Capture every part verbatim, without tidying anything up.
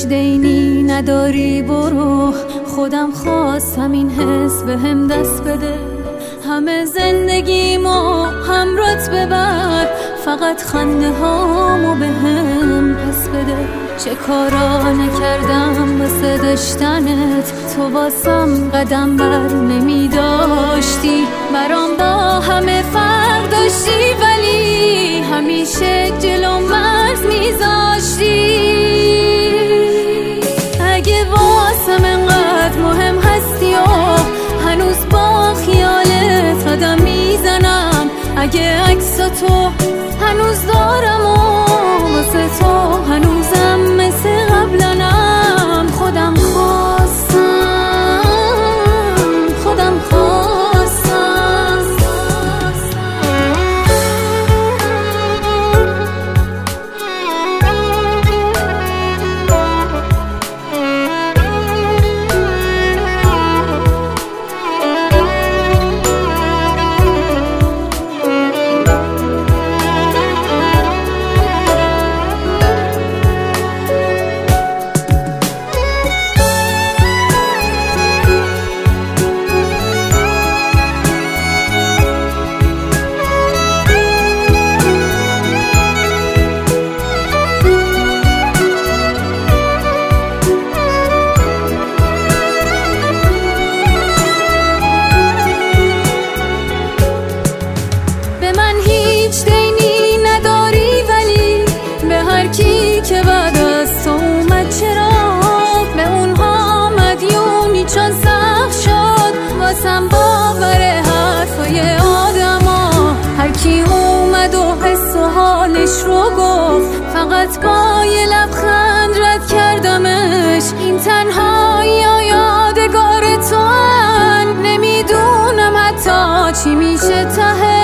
هیچ دینی نداری برو، خودم خواستم این حس به هم دست بده. همه زندگیمو همرات ببر، فقط خنده هامو به هم پس بده. چه کارا نکردم واسه داشتنت، تو واسم قدم بر نمی داشتی. برام با همه فرق داشتی، ولی همیشه جلو مرز میذاشتی. اگه واسم انقدر مهم هستی و هنوز با خیالت قدم میزنم، اگه عکساتو هنوز دارم و واسه تو هنوزم مثل قبلنم. خودم خواستم خودم خواستم که بعد از تو اومد چرا به اونها مدیونی، چون سخت شد واسم باور حرفای آدما. هر کی اومد و حس و حالش رو گفت، فقط با یه لبخند رد کردمش. این تنهایی یا یادگار تو هن، نمیدونم حتی چی میشه تهش.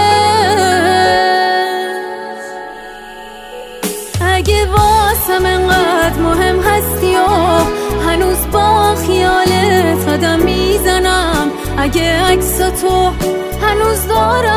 اگه واسم انقدر مهم هستی و هنوز با خیالت قدم میزنم، اگه عکساتو هنوز دارم